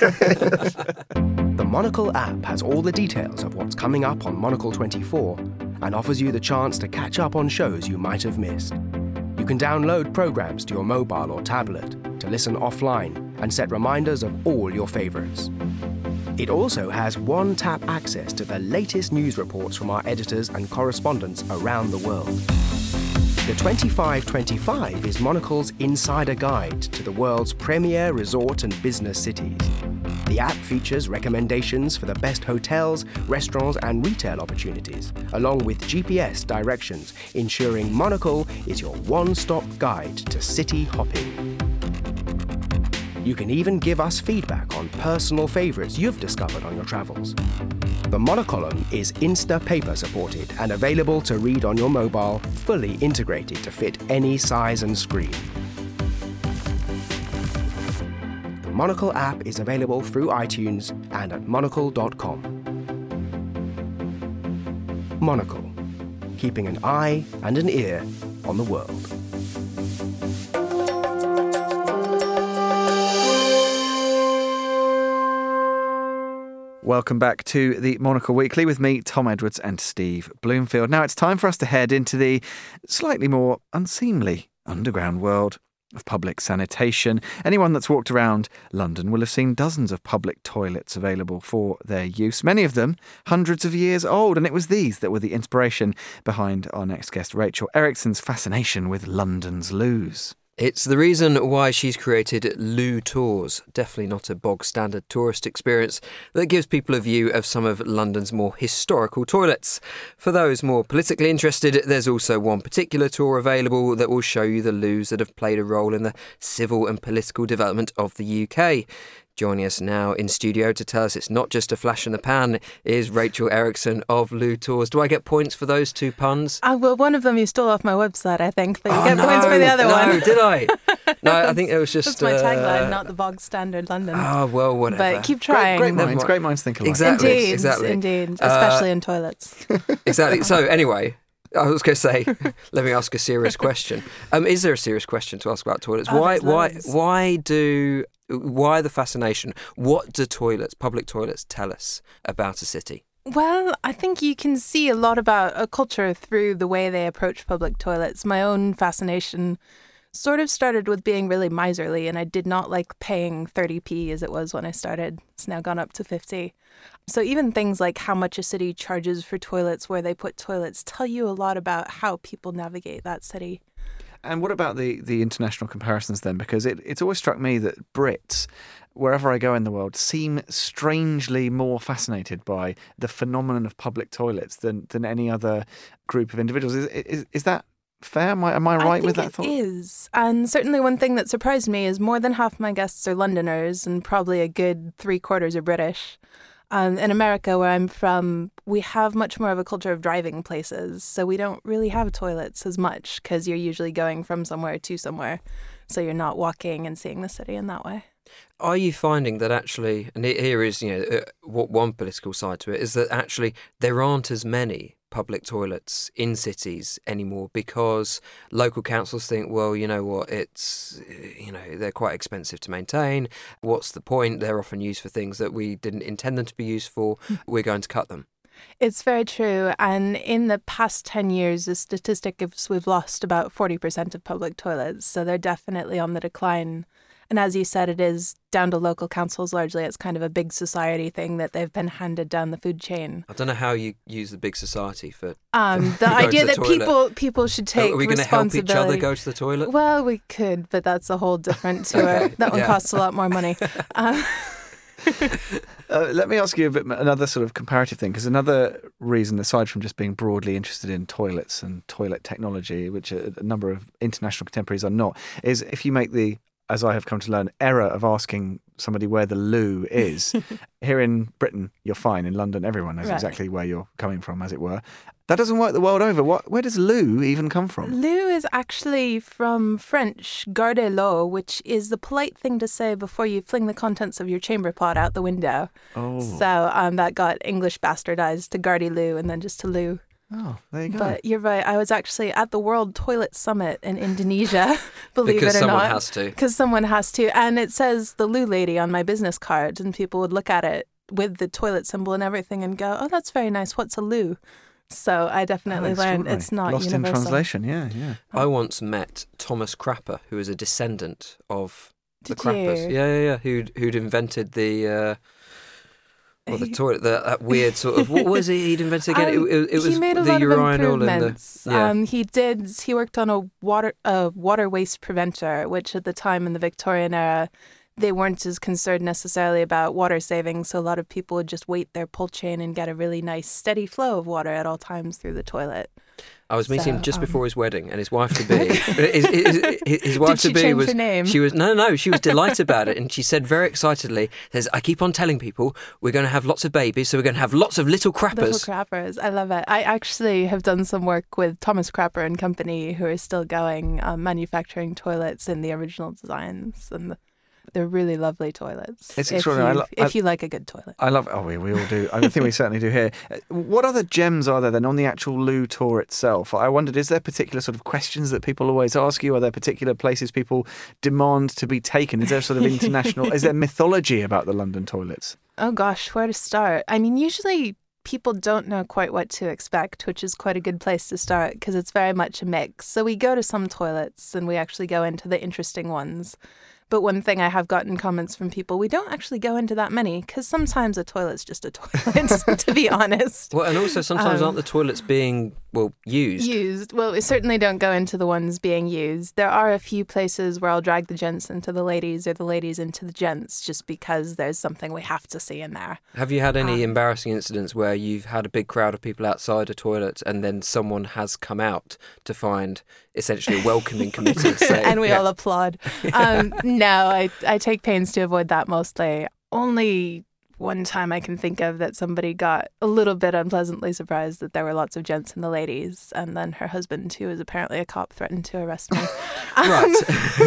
The Monocle app has all the details of what's coming up on Monocle twenty-four and offers you the chance to catch up on shows you might have missed. You can download programs to your mobile or tablet to listen offline and set reminders of all your favourites. It also has one-tap access to the latest news reports from our editors and correspondents around the world. The twenty-five twenty-five is Monocle's insider guide to the world's premier resort and business cities. The app features recommendations for the best hotels, restaurants and retail opportunities, along with G P S directions, ensuring Monocle is your one-stop guide to city hopping. You can even give us feedback on personal favourites you've discovered on your travels. The Monocolumn is Instapaper supported and available to read on your mobile, fully integrated to fit any size and screen. The Monocle app is available through iTunes and at monocle dot com. Monocle, keeping an eye and an ear on the world. Welcome back to the Monocle Weekly with me, Tom Edwards, and Steve Bloomfield. Now it's time for us to head into the slightly more unseemly underground world of public sanitation. Anyone that's walked around London will have seen dozens of public toilets available for their use, many of them hundreds of years old, and it was these that were the inspiration behind our next guest, Rachel Erickson's fascination with London's loos. It's the reason why she's created Loo Tours, definitely not a bog-standard tourist experience that gives people a view of some of London's more historical toilets. For those more politically interested, there's also one particular tour available that will show you the loos that have played a role in the civil and political development of the U K. Joining us now in studio to tell us it's not just a flash in the pan is Rachel Erickson of Loo Tours. Do I get points for those two puns? Uh, well, one of them you stole off my website, I think, but you oh, get no, points for the other no, one. No, did I? No, I think it was just... That's my uh, tagline, not the bog standard London. Oh, well, whatever. But keep trying. Great, great minds, great minds think alike. Exactly, Indeed, exactly. indeed, especially uh, in toilets. Exactly. So, anyway... I was going to say, let me ask a serious question. Um, is there a serious question to ask about toilets? Oh, why, why, loads. why do, why the fascination? What do toilets, public toilets, tell us about a city? Well, I think you can see a lot about a culture through the way they approach public toilets. My own fascination sort of started with being really miserly, and I did not like paying thirty p as it was when I started. It's now gone up to fifty. So even things like how much a city charges for toilets, where they put toilets, tell you a lot about how people navigate that city. And what about the, the international comparisons then? Because it, it's always struck me that Brits, wherever I go in the world, seem strangely more fascinated by the phenomenon of public toilets than, than any other group of individuals. Is, is, is that fair? Am I, am I right I with think that thought? It is. And certainly one thing that surprised me is more than half my guests are Londoners and probably a good three quarters are British. Um, in America, where I'm from, we have much more of a culture of driving places. So we don't really have toilets as much because you're usually going from somewhere to somewhere. So you're not walking and seeing the city in that way. Are you finding that actually, and here is, you know, uh, what one political side to it, is that actually there aren't as many public toilets in cities anymore because local councils think, well, you know what, it's, you know, they're quite expensive to maintain. What's the point? They're often used for things that we didn't intend them to be used for. We're going to cut them. It's very true. And in the past ten years, the statistic is we've lost about forty percent of public toilets. So they're definitely on the decline. And as you said, it is down to local councils largely. It's kind of a big society thing that they've been handed down the food chain. I don't know how you use the big society for um, the idea that toilet. people people should take Are we going to help each other go to the toilet? Well, we could, but that's a whole different tour. Okay. That one Yeah. costs a lot more money. Um, Uh, let me ask you a bit another sort of comparative thing, because another reason, aside from just being broadly interested in toilets and toilet technology, which a, a number of international contemporaries are not, is if you make the, as I have come to learn, error of asking somebody where the loo is. Here in Britain, you're fine. In London, everyone knows Right. exactly where you're coming from, as it were. That doesn't work the world over. What? Where does loo even come from? Loo is actually from French, garder l'eau, which is the polite thing to say before you fling the contents of your chamber pot out the window. Oh, So um, that got English bastardized to gardy loo and then just to loo. oh, there you go. But you're right. I was actually at the World Toilet Summit in Indonesia, believe Because it or someone not. has to. Because someone has to. And it says the loo lady on my business card, and people would look at it with the toilet symbol and everything and go, oh, that's very nice. What's a loo? So I definitely Oh, learned it's extraordinary. not Lost universal. in translation. Yeah, yeah. I once met Thomas Crapper, who is a descendant of the Did Crappers. you? Yeah, yeah, yeah. Who'd who'd invented the uh, well, the He- toilet, the, that weird sort of what was it he'd invented again? Um, it, it, it was he made a the lot urinal of and the improvements. yeah. Um, he did. He worked on a water a water waste preventer, which at the time in the Victorian era, they weren't as concerned necessarily about water saving. So a lot of people would just wait their pull chain and get a really nice steady flow of water at all times through the toilet. I was meeting So, him just um, before his wedding, and his wife to be, his, his, his, his wife Did she to be change was her name? she was no no she was delighted about it, and she said very excitedly, says I keep on telling people we're going to have lots of babies, so we're going to have lots of little crappers. Little Crappers. I love it. I actually have done some work with Thomas Crapper and Company, who are still going, um, manufacturing toilets in the original designs. And the, they're really lovely toilets. It's if extraordinary. I You, lo- if I- you like a good toilet. I love. Oh, we, we all do. I think we certainly do here. Uh, What other gems are there then on the actual loo tour itself? I wondered, is there particular sort of questions that people always ask you? Are there particular places people demand to be taken? Is there sort of international? Is there mythology about the London toilets? Oh gosh, where to start? I mean, usually people don't know quite what to expect, which is quite a good place to start because it's very much a mix. So we go to some toilets and we actually go into the interesting ones. But one thing I have gotten comments from people, we don't actually go into that many because sometimes a toilet's just a toilet, to be honest. Well, and also sometimes Um, aren't the toilets being, well, used? Used. Well, we certainly don't go into the ones being used. There are a few places where I'll drag the gents into the ladies or the ladies into the gents just because there's something we have to see in there. Have you had any Um, embarrassing incidents where you've had a big crowd of people outside a toilet and then someone has come out to find essentially a welcoming committee saying, and we yeah, all applaud. Um, no, I, I take pains to avoid that mostly. Only one time I can think of that somebody got a little bit unpleasantly surprised that there were lots of gents and the ladies, and then her husband, who is apparently a cop, threatened to arrest me. Right.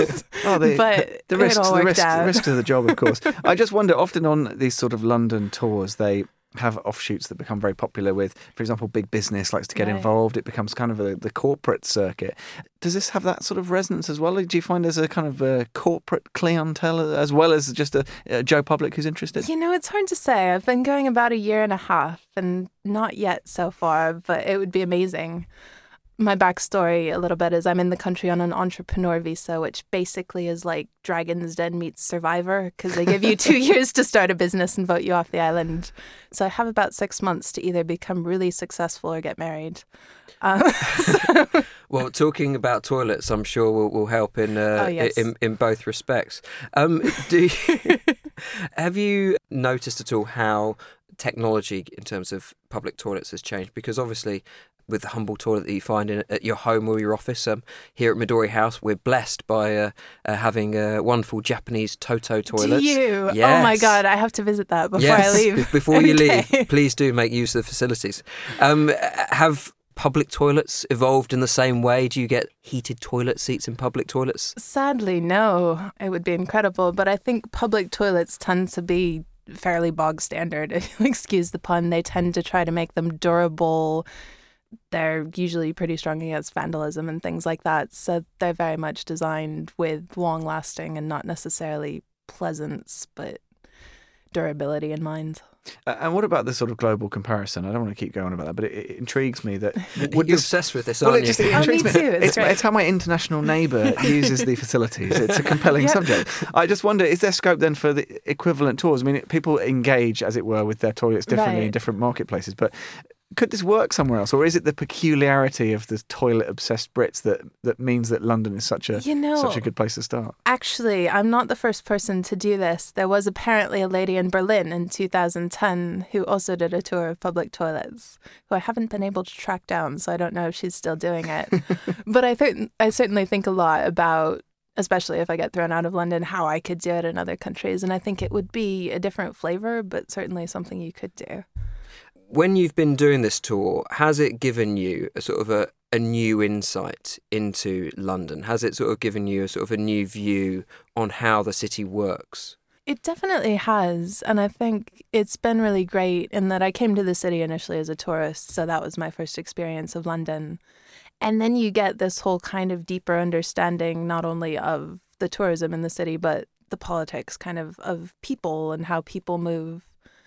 Oh, the, But the it risks, all the worked risks, the out. risks of the job, of course. I just wonder, often on these sort of London tours, they have offshoots that become very popular with, for example, big business likes to get Right. involved. It becomes kind of a, the corporate circuit. Does this have that sort of resonance as well? Do you find there's a kind of a corporate clientele as well as just a, a Joe Public who's interested? You know, it's hard to say. I've been going about a year and a half and not yet so far, but it would be amazing. My backstory a little bit is I'm in the country on an entrepreneur visa, which basically is like Dragon's Den meets Survivor because they give you two years to start a business and vote you off the island. So I have about six months to either become really successful or get married. Um, so, Well, talking about toilets, I'm sure will, will help in, uh, Oh, yes. in in both respects. Um, do you, have you noticed at all how technology in terms of public toilets has changed? Because obviously, with the humble toilet that you find in, at your home or your office, um, here at Midori House, we're blessed by uh, uh, having uh, wonderful Japanese Toto toilets. do you? Yes. Oh my God, I have to visit that before yes. I leave. Be- Before you Okay. leave, please do make use of the facilities. Um, have public toilets evolved in the same way? Do you get heated toilet seats in public toilets? Sadly, no. It would be incredible, but I think public toilets tend to be fairly bog standard. If you'll excuse the pun, they tend to try to make them durable. They're usually pretty strong against vandalism and things like that. So they're very much designed with long lasting and not necessarily pleasance, but durability in mind. Uh, and what about the sort of global comparison? I don't want to keep going about that, but it, it intrigues me that You're obsessed with this, Well, aren't it just you? it Oh, intrigues me me. too. It's It's, great. it's how my international neighbour uses the facilities. It's a compelling Yep. subject. I just wonder, is there scope then for the equivalent tours? I mean, people engage, as it were, with their toilets differently in Right. different marketplaces, but could this work somewhere else, or is it the peculiarity of the toilet-obsessed Brits that, that means that London is such a You know, such a good place to start? Actually, I'm not the first person to do this. There was apparently a lady in Berlin in two thousand ten who also did a tour of public toilets, who I haven't been able to track down, so I don't know if she's still doing it. But I think I certainly think a lot about, especially if I get thrown out of London, how I could do it in other countries. And I think it would be a different flavor, but certainly something you could do. When you've been doing this tour, has it given you a sort of a, a new insight into London? Has it sort of given you a sort of a new view on how the city works? It definitely has. And I think it's been really great in that I came to the city initially as a tourist. So that was my first experience of London. And then you get this whole kind of deeper understanding, not only of the tourism in the city, but the politics kind of of people and how people move.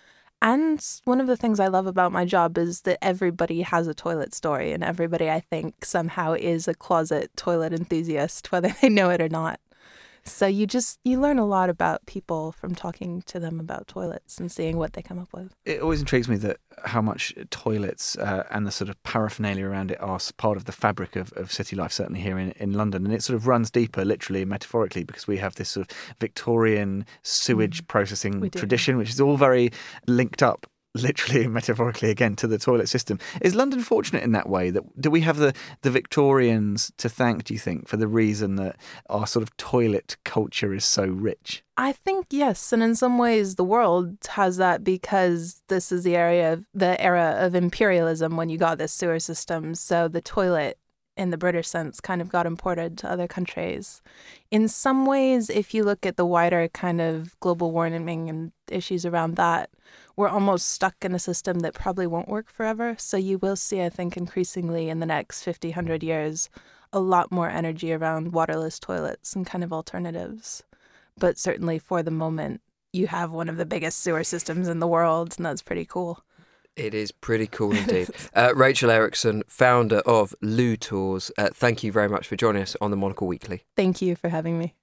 And one of the things I love about my job is that everybody has a toilet story, and everybody, I think, somehow is a closet toilet enthusiast, whether they know it or not. So you just, you learn a lot about people from talking to them about toilets and seeing what they come up with. It always intrigues me that how much toilets uh, and the sort of paraphernalia around it are s- part of the fabric of, of city life, certainly here in, in London. And it sort of runs deeper, literally and metaphorically, because we have this sort of Victorian sewage processing We do. tradition, which is all very linked up, literally and metaphorically again, to the toilet system. Is London fortunate in that way? That do we have the, the Victorians to thank, do you think, for the reason that our sort of toilet culture is so rich? I think yes, and in some ways the world has that because this is the area of the era of imperialism when you got this sewer system. So the toilet, in the British sense, kind of got imported to other countries. In some ways, if you look at the wider kind of global warming and issues around that, we're almost stuck in a system that probably won't work forever. So you will see, I think, increasingly in the next fifty, one hundred years, a lot more energy around waterless toilets and kind of alternatives. But certainly for the moment, you have one of the biggest sewer systems in the world, and that's pretty cool. It is pretty cool indeed. uh, Rachel Eriksson, founder of Lou Tours, uh, thank you very much for joining us on the Monocle Weekly. Thank you for having me.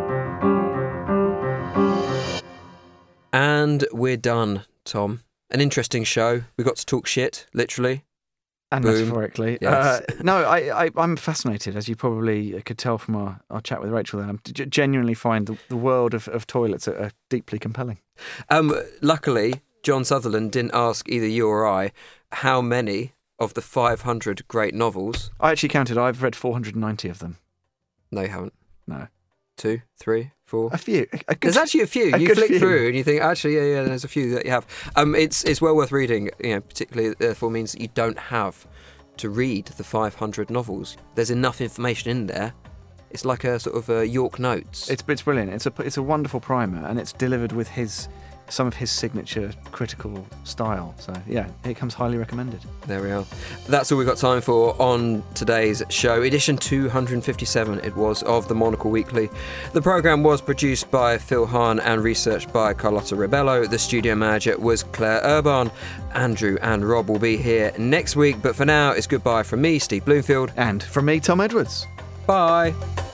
And we're done, Tom. An interesting show. We got to talk shit, literally. And Boom. metaphorically. Yes. Uh, no, I, I, I'm fascinated, as you probably could tell from our, our chat with Rachel. I g- genuinely find the, the world of, of toilets are, are deeply compelling. Um, luckily, John Sutherland didn't ask either you or I how many of the five hundred great novels. I actually counted. I've read four hundred ninety of them. No, you haven't. No. Two, three, four. A few. A good, There's actually a few. a You good flick few. through and you think, actually, yeah, yeah, there's a few that you have. Um, it's it's well worth reading. You know, particularly therefore means that you don't have to read the five hundred novels. There's enough information in there. It's like a sort of a York Notes. It's it's brilliant. It's a it's a wonderful primer, and it's delivered with his some of his signature critical style. So yeah, it comes highly recommended. There we are. That's all we've got time for on today's show. Edition two hundred fifty-seven it was of the Monocle Weekly. The programme was produced by Phil Hahn and researched by Carlotta Rebello. The studio manager was Claire Urban. Andrew and Rob will be here next week, but for now it's goodbye from me, Steve Bloomfield. And from me, Tom Edwards. Bye.